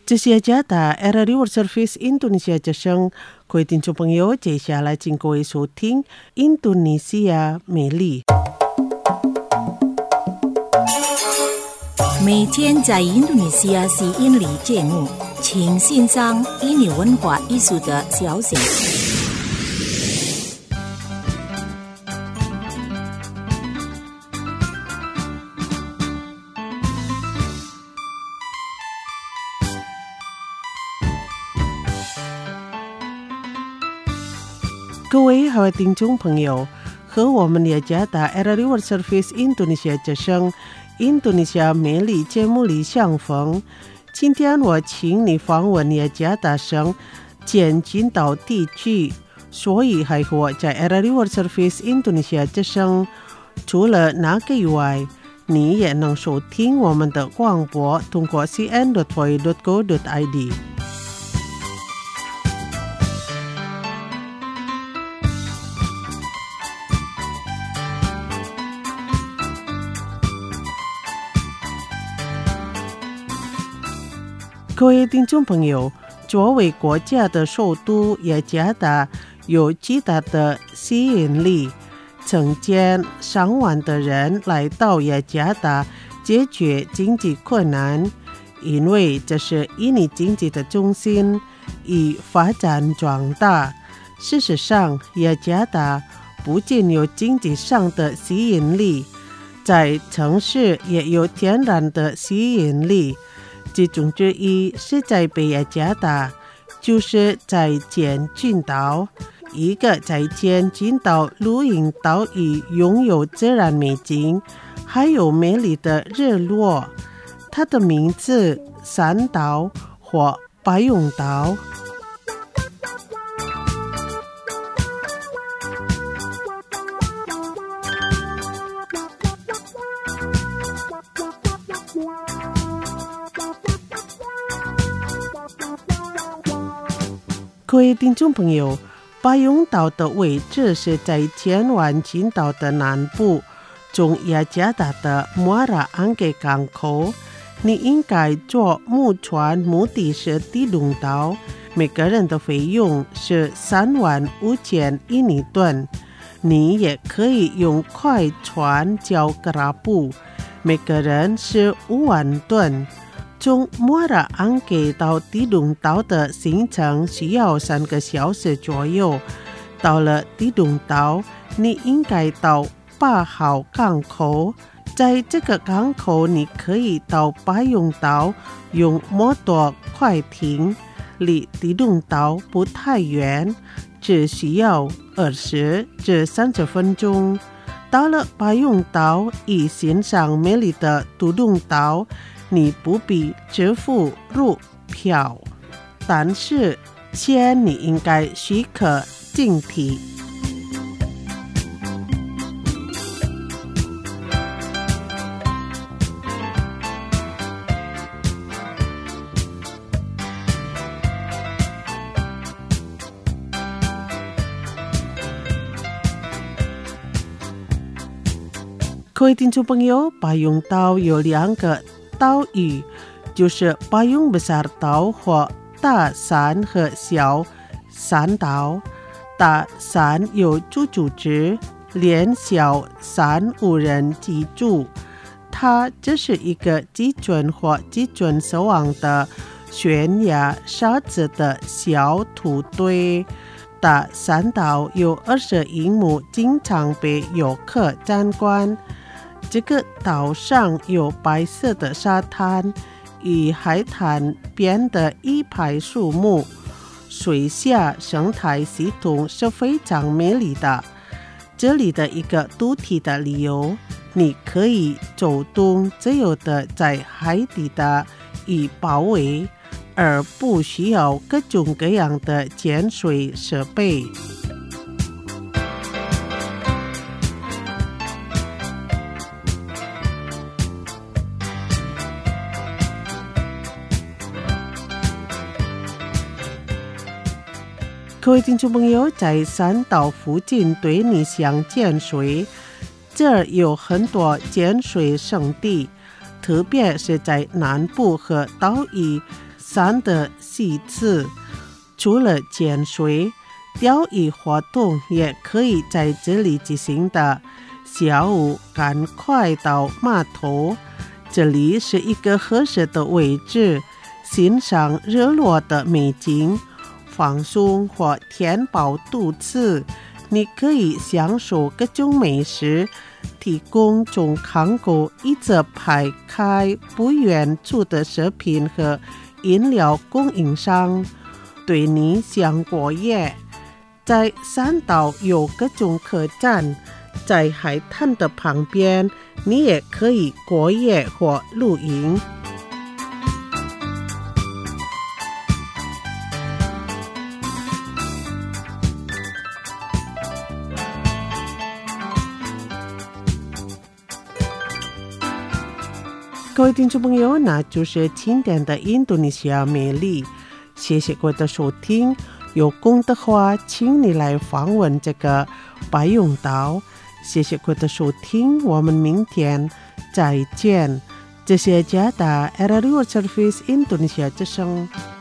这是加达 RRI World Service Indonesia 之声，各位听众朋友，接下来请各位收听印度尼西亚美丽。 每天在印度尼西亚吸引力节目，请欣赏印尼文化艺术的消息。 各位好，听众朋友，和我们雅加达 RRI World Service Indonesia 之声印度尼西亚美丽节目里相逢。今天我请你访问雅加达省简金岛地区，所以还和我在 RRI World Service Indonesia 之声。除了那个以外，你也能收听我们的广播，通过 cn.voi.go.id。各位听众朋友，作为国家的首都，雅加达有极大的吸引力，成千上万的人来到雅加达解决经济困难，因为这是印尼经济的中心，以发展壮大。事实上，雅加达不仅有经济上的吸引力，在城市也有天然的吸引力。其中之一是在北雅加达，就是在简金岛，一个在简金岛露营岛屿拥有自然美景，还有美丽的日落。它的名字三岛或巴永岛。各位听众朋友，巴永岛的位置是在简湾群岛的南部，从雅加达的莫拉安给港口。你应该坐木船，目的是迪龙岛，每个人的费用是35000印尼盾。你也可以用快船叫格拉布，每个人是5万吨。从莫拉安给到迪龙岛的行程需要3个小时左右。到了迪龙岛，你应该到8号港口，在这个港口你可以到巴永岛用摩托快艇，离迪龙岛不太远，只需要20至30分钟。到了巴永岛，以欣赏美丽的迪龙岛，你不必支付入票，但是钱你应该许可进体。各位听众朋友，巴永岛有2个岛屿，就是巴永besar岛或大山和小山岛。大山有住址，连小山无人居住。它只是一个积准或积准收网的悬崖沙子的小土堆。大山岛有21亩，经常被游客参观。这个岛上有白色的沙滩与海滩边的一排树木，水下生态系统是非常美丽的。这里的一个独特的理由，你可以走动自由的在海底的与包围，而不需要各种各样的潜水设备。各位听众朋友，在山岛附近对你想潜水，这儿有很多潜水圣地，特别是在南部和岛屿山的细刺。除了潜水，钓鱼活动也可以在这里进行的。下午赶快到码头，这里是一个合适的位置，欣赏日落的美景，放松或填饱肚子。你可以享受各种美食，提供从韩国一直排开不远处的食品和饮料供应商。对你想过夜，在山岛有各种客栈，在海滩的旁边，你也可以过夜或露营。各位听众朋友，那就是今天的印度尼西亚魅力。谢谢各位的收听，有空的话请你来访问这个白永岛。谢谢各位的收听，我们明天再见。这是加拿大 Radio Service Indonesia 之声。